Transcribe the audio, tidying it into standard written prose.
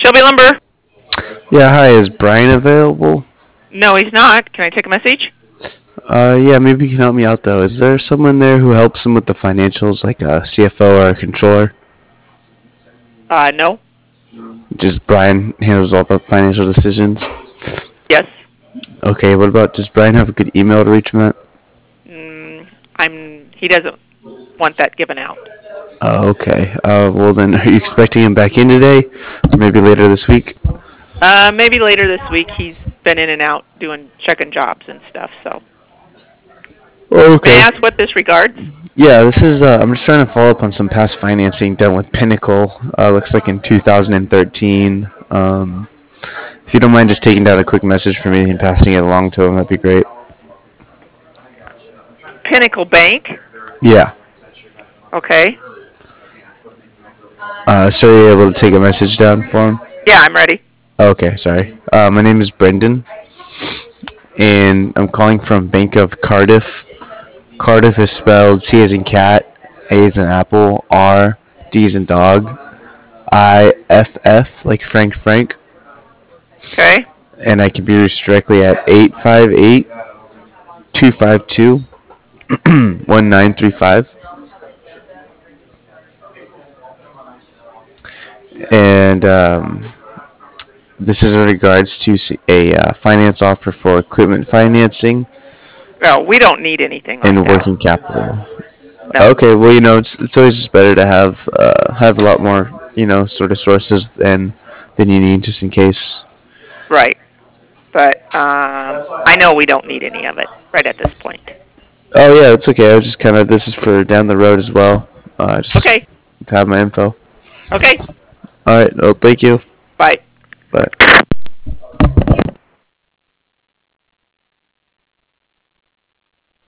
Shelby Lumber. Yeah, hi, is Brian available? No, he's not. Can I take a message? Yeah, maybe you can help me out though. Is there someone there who helps him with the financials, like a CFO or a controller? No. Just Brian handles all the financial decisions? Yes. Okay, what about, does Brian have a good email to reach him at? He doesn't want that given out. Oh, okay. Well then, are you expecting him back in today? Or maybe later this week? Maybe later this week. He's been in and out checking jobs and stuff. So, Oh, may I okay. ask what this regards? Yeah, this is, I'm just trying to follow up on some past financing done with Pinnacle, looks like in 2013. If you don't mind just taking down a quick message for me and passing it along to him, that'd be great. Pinnacle Bank. Yeah. Okay. So you're able to take a message down for him? Yeah, I'm ready. Okay, sorry. My name is Brendan, and I'm calling from Bank of Cardiff. Cardiff is spelled C as in cat, A as in apple, R, D as in dog, IFF, like Frank, Okay. and I can be reached directly at 858-252-1935. And this is in regards to a finance offer for equipment financing No, we don't need anything like and that. working capital. No. Okay, well, it's always just better to have a lot more, sort of sources than you need just in case. Right. But I know we don't need any of it right at this point. Oh yeah, it's okay. I was just this is for down the road as well. Just Okay. to have my info. Okay. All right. Well, thank you. Bye. Bye.